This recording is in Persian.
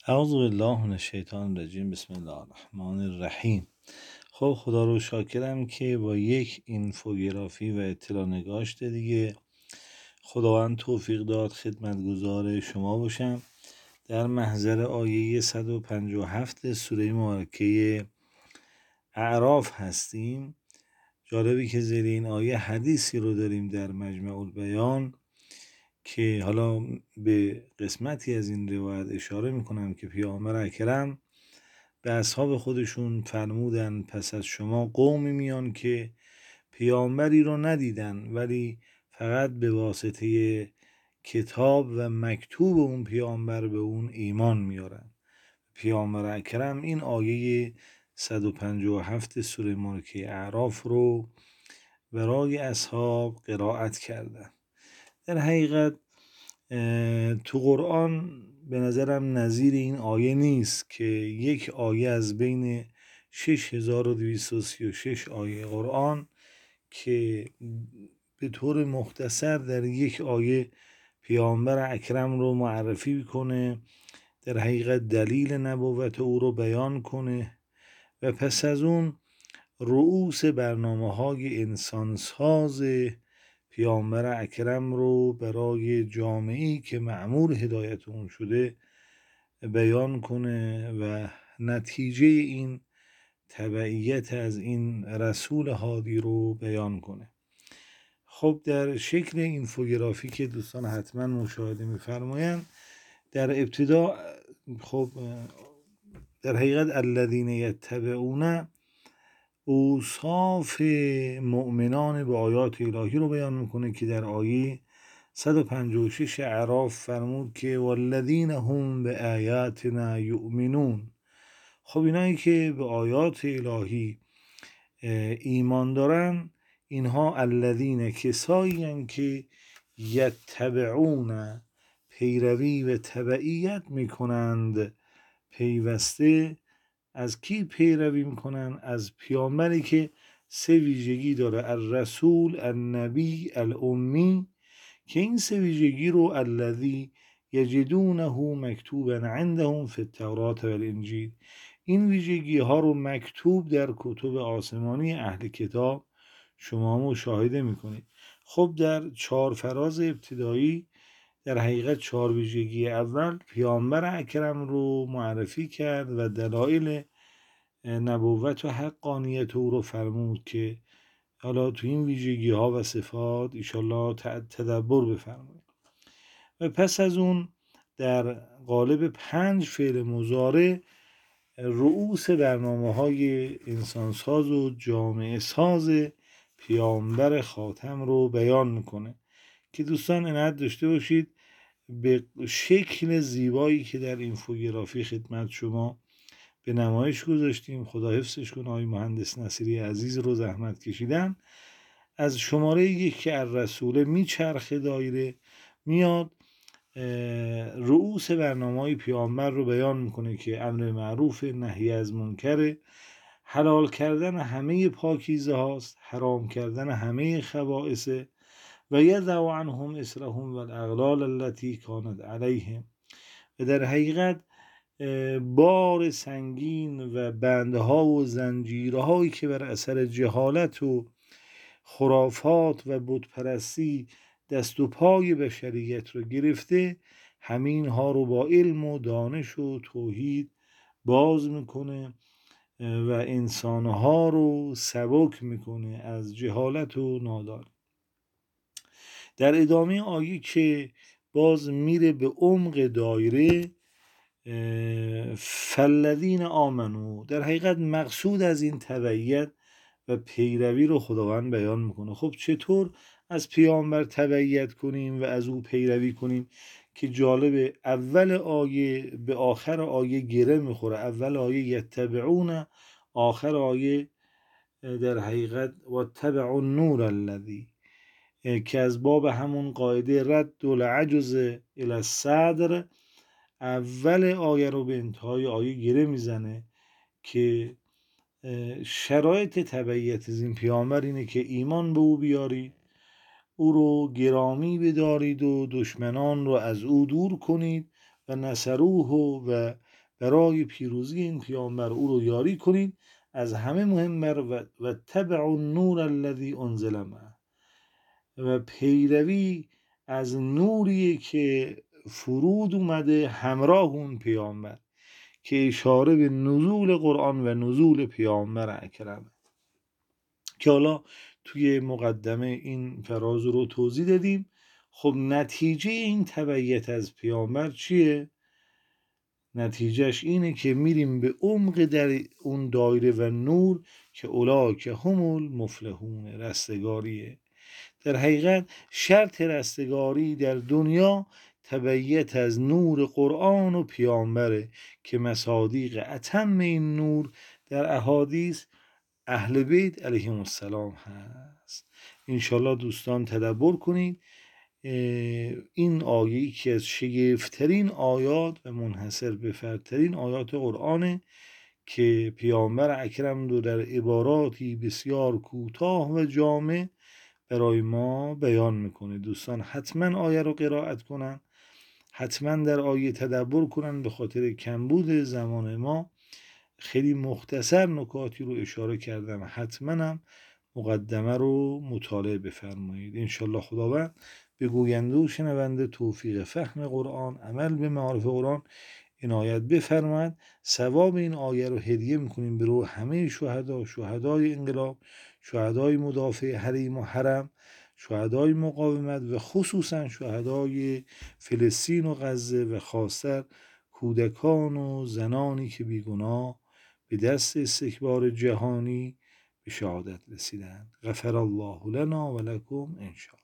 اعوذ بالله من الشیطان الرجیم. بسم الله الرحمن الرحیم. خب خدا رو شاکرم که با یک اینفوگرافی و اطلاع نگاشت دیگه خداوند توفیق داد خدمتگزار شما باشم. در محضر آیه 157 سوره مبارکه اعراف هستیم. جالبی که زیر این آیه حدیثی رو داریم در مجمع البیان که حالا به قسمتی از این روایت اشاره میکنم که پیامبر اکرم به اصحاب خودشون فرمودن پس از شما قومی میان که پیامبری رو ندیدن ولی فقط به واسطه کتاب و مکتوب اون پیامبر به اون ایمان میارن. پیامبر اکرم این آیه 157 سوره مبارکه اعراف رو برای اصحاب قرائت کردن. در حقیقت تو قرآن به نظرم نظیر این آیه نیست که یک آیه از بین 6236 آیه قرآن که به طور مختصر در یک آیه پیامبر اکرم رو معرفی کنه، در حقیقت دلیل نبوت او رو بیان کنه و پس از اون رؤوس برنامه‌های انسانساز پیامبر اکرم رو برای جامعه‌ای که مأمور هدایت اون شده بیان کنه و نتیجه این تبعیت از این رسول هادی رو بیان کنه. خب در شکل اینفوگرافی که دوستان حتما مشاهده می‌فرمایند، در ابتدا خب در حقیقت الذین یتبعون اوصاف مؤمنان به آیات الهی رو بیان میکنه که در آیه 156 اعراف فرمود که والذین هم به آیاتنا یؤمنون. خب اینایی که به آیات الهی ایمان دارن اینها الذین کسایی که یتبعون پیروی و تبعیت میکنند، پیوسته از کی پیروی میکنن؟ از پیامبری که سه ویژگی داره: الرسول، النبی، الامی، که این سه ویژگی رو الذی یجدونه مکتوبا عندهم فی التوراة و الانجیل، این ویژگی ها رو مکتوب در کتب آسمانی اهل کتاب شما مشاهده میکنید. خب در 4 فراز ابتدایی در حقیقت 4 ویژگی اول پیامبر اکرم رو معرفی کرد و دلایل نبوت و حقانیت او رو فرمود که حالا تو این ویژگی ها و صفات ایشالله تدبر بفرمایید. و پس از اون در قالب 5 فعل مضارع رؤوس برنامه های انسانساز و جامعه ساز پیامبر خاتم رو بیان میکنه که دوستان عنایت داشته باشید به شکل زیبایی که در اینفوگرافی خدمت شما به نمایش گذاشتیم. خدا حفظش کنه. آقای مهندس نصیری عزیز رو زحمت کشیدن. از شماره 1 که الرسول میچرخه دایره میاد رؤوس برنامه‌های پیامبر رو بیان میکنه که امر معروف، نهی از منکر، حلال کردن همه پاکیزه هاست، حرام کردن همه خبائث و یضع عنهم اصرهم و الاغلال التي کانت علیهم. و در حقیقت بار سنگین و بندها و زنجیرهایی که بر اثر جهالت و خرافات و بتپرستی دست و پای بشریت رو گرفته، همین ها رو با علم و دانش و توحید باز میکنه و انسانها رو سبک میکنه از جهالت و نادانی. در ادامه آیه که باز میره به عمق دایره فالذین آمنو، در حقیقت مقصود از این تبعیت و پیروی رو خداوند بیان میکنه. خب چطور از پیامبر تبعیت کنیم و از او پیروی کنیم که جالب اول آیه به آخر آیه گره میخوره. اول آیه یتبعون، آخر آیه در حقیقت و تبع النور الذی، که از باب همون قاعده رد العجز الی الصدر اول آیه رو به انتهای آیه گره میزنه که شرایط تبعیت از این پیامبر اینه که ایمان به او بیارید، او رو گرامی بدارید و دشمنان رو از او دور کنید و نصروه و برای پیروزی این پیامبر او رو یاری کنید. از همه مهمتر و تبع النور الذی انزل معه، و پیروی از نوری که فرود اومده همراه اون پیامبر، که اشاره به نزول قرآن و نزول پیامبر اکرمه، که حالا توی مقدمه این فراز رو توضیح دادیم. خب نتیجه این تبعیت از پیامبر چیه؟ نتیجهش اینه که میریم به عمق در اون دایره و نور که اولاک هم المفلحون، رستگاریه. در حقیقت شرط رستگاری در دنیا تبعیت از نور قرآن و پیامبره که مصادیق اتم این نور در احادیث اهل بیت علیهم السلام هست. انشالله دوستان تدبر کنید. این آیه که از شگفت‌ترین آیات و منحصر به فردترین آیات قرآنه که پیامبر اکرم رو در عباراتی بسیار کوتاه و جامع برای ما بیان میکنه. دوستان حتما آیه رو قرائت کنن، حتما در آیه تدبر کنن. به خاطر کمبود زمان ما خیلی مختصر نکاتی رو اشاره کردم، حتما هم مقدمه رو مطالعه بفرمایید. انشالله خداوند به گوینده و شنونده توفیق فهم قرآن، عمل به معارف قرآن عنایت بفرماید. ثواب این آیه رو هدیه میکنیم به روح همه شهدا، شهدای انقلاب، شهدای مدافع حریم و حرم، شهدای مقاومت و خصوصا شهدای فلسطین و غزه و خاصتر کودکان و زنانی که بیگناه به دست استکبار جهانی به شهادت رسیدند. غفر الله لنا و لکم انشاءالله.